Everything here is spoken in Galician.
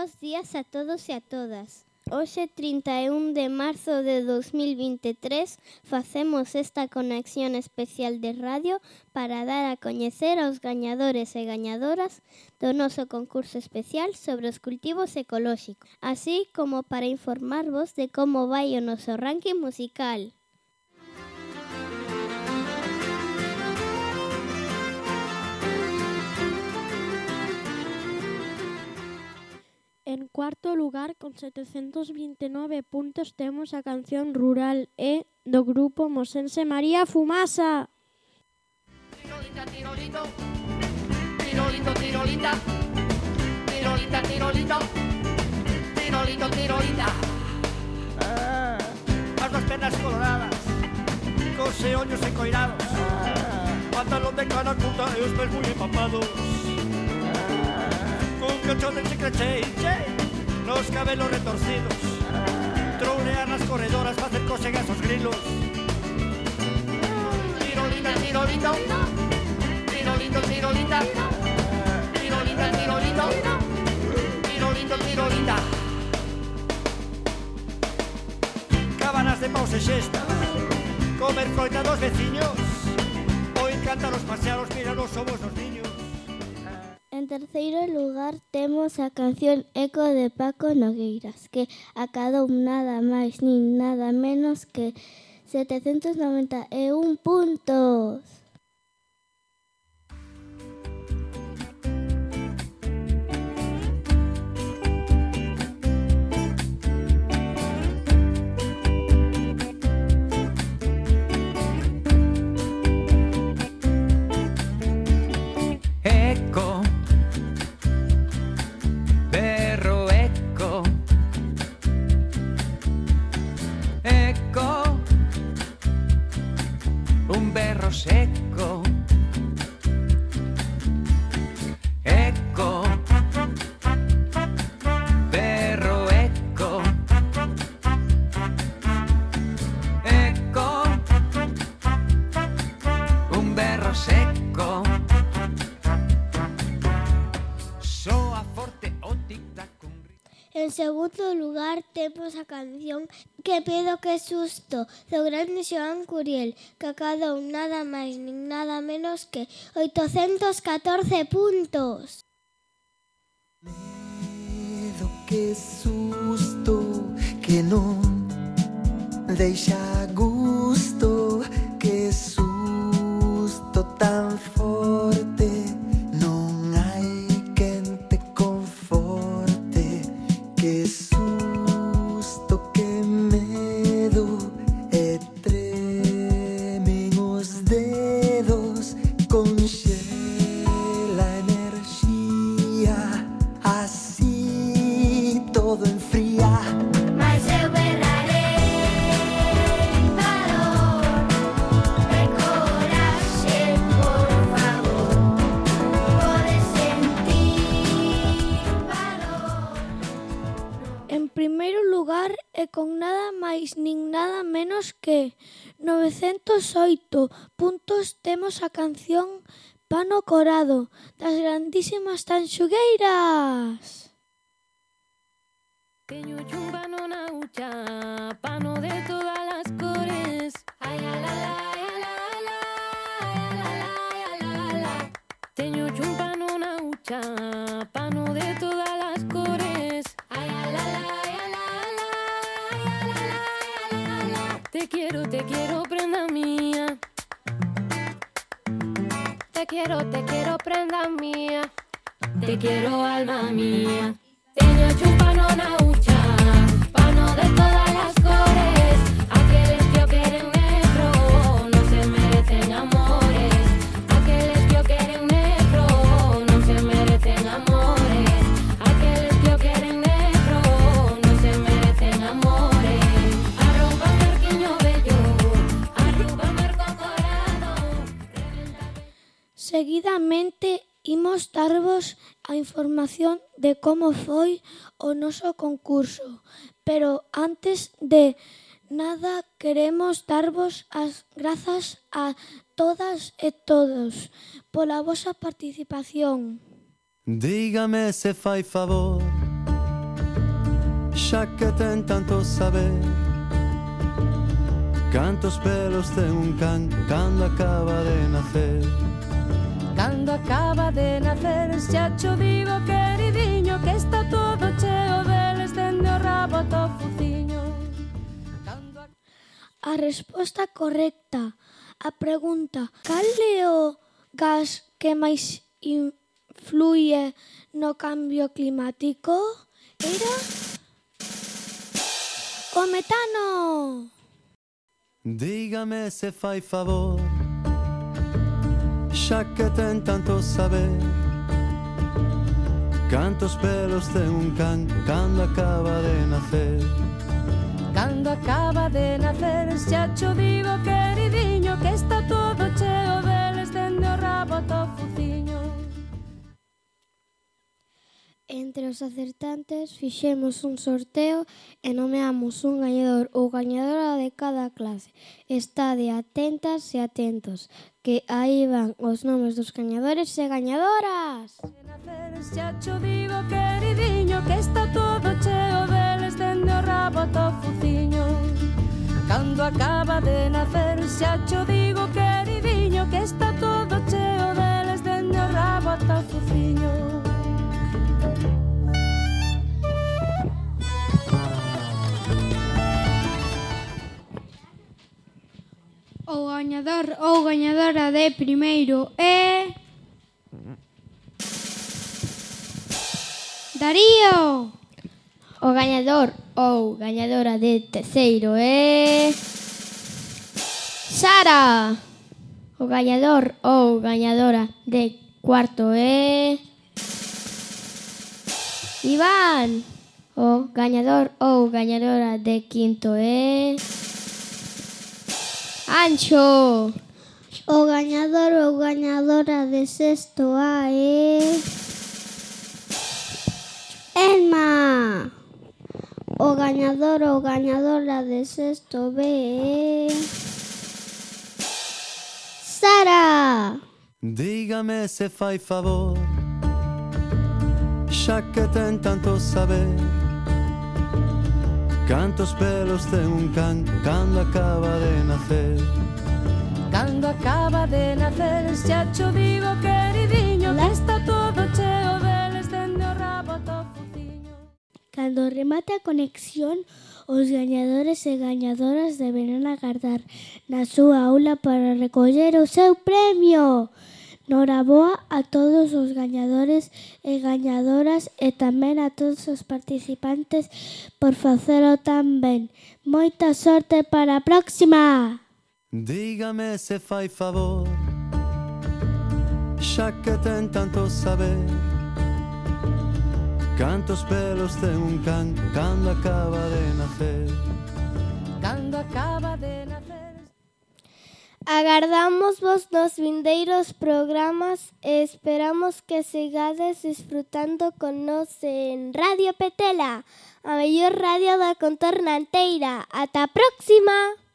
Bos días a todos e a todas. Hoxe, 31 de marzo de 2023, facemos esta conexión especial de radio para dar a coñecer aos gañadores e gañadoras do noso concurso especial sobre os cultivos ecolóxicos, así como para informarvos de como vai o noso ranking musical. En cuarto lugar, con 729 puntos, temos a canción Rural E do grupo mosense María Fumasa. Tirolita, tirolito, tirolito, tirolita, tirolita, tirolito, tirolito, tirolita. As dos pernas coloradas, cos ollos encoirados, pantalón de cana curta e os pés moi empapados. Un cachón de chiclechei, los cabelos retorcidos, trounear las corredoras para hacer cosen a esos grilos. Tirolita, tirolita, tirolito, tirolita, tirolita, tirolito, tirolito, tirolita. Cabanas de paus e xesta, comer froita dos veciños, ou encantan os paseados, mirar os ovos dos niños. En terceiro lugar temos a canción Eco de Paco Nogueiras, que acadou nada máis nin nada menos que 791 puntos. Eco, berro eco, eco, un berro seco, eco, berro eco, eco, un berro seco. En segundo lugar temos a canción Que pedo que susto, do grande Xoán Curiel, que acadou nada máis nin nada menos que 814 puntos. Medo, que susto, que non deixa gusto, que susto tan forte, non hai quen te conforte, que susto, que medo, e tremen os dedos, conxela a enerxía, así todo enfría. Mas eu berrarei valor e coraxe, por favor. Podes sentir valor. En primeiro lugar, e con nada máis nin nada menos que 908 puntos, temos a canción Pano Corado, das grandísimas Tanxugueiras. Teño un pano na hucha, pano de todas las cores. Ay, la, la, la, la, la, la, la, la. Teño un pano na hucha, pano de todas las cores. Ay, la, la, la, la, la. Te quiero, prenda mía. Te quiero, prenda mía. Te quiero, alma mía. Teño un pano na hucha, pano de todas las cores. Aqueles que o queren negro non se merecen amores. Aqueles que o queren negro non se merecen amores. Aqueles que o queren negro non se merecen amores. Arroupa merquiño bello, arroupa merco corado. Seguidamente imos darvos a información de como foi o noso concurso, pero antes de nada queremos darvos as grazas a todas e todos pola vosa participación. Dígame se fai favor xa que ten tanto saber. Cantos pelos ten un can cando acaba de nacer. Cando acaba de nacer, xa cho digo, queridiño, que está todo cheo deles dende o rabo ata o fuciño. A resposta correcta a pregunta cal é o gas que máis influye no cambio climático era o metano. Dígame se fai favor, xa que ten tanto saber. Cantos pelos ten un can cando acaba de nacer. Cando acaba de nacer, xa cho digo, queridiño, que está todo cheo deles dende o rabo ata o fuciño. Entre os acertantes fixemos un sorteo e nomeamos un gañador ou gañadora de cada clase. Estade atentas e atentos, que aí van os nomes dos gañadores e gañadoras. Xa cho digo, queridiño, que está todo cheo deles dende o rabo ata o fuciño. Cando acaba de nacer, xa cho digo, queridiño, que está todo cheo deles dende o rabo ata o fuciño. O gañador ou gañadora de primeiro é... Darío! O gañador ou gañadora de terceiro é... Sara! O gañador ou gañadora de cuarto é... Iván! O gañador ou gañadora de quinto é... Ancho! O gañador ou gañadora de sexto A é... Elma! O gañador ou gañadora de sexto B é... Sara! Dígame se fai favor, xa que ten tanto saber. Cantos pelos ten un can cando acaba de nacer. Cando acaba de nacer, xa cho digo, queridiño, que está todo cheo deles dende o rabo ata o fuciño. Cando remate a conexión, os gañadores e gañadoras deberán agardar na súa aula para recoller o seu premio. Noraboa a todos os gañadores e gañadoras e tamén a todos os participantes por facelo tan ben. Moita sorte para a próxima! Dígame se fai favor, xa que ten tanto saber. Cantos pelos ten un can cando acaba de nacer. Cando acaba de nacer. Agardamos vos nos vindeiros programas e esperamos que sigades disfrutando con nos en Radio Petela, a mellor radio da contorna enteira. Ata a próxima!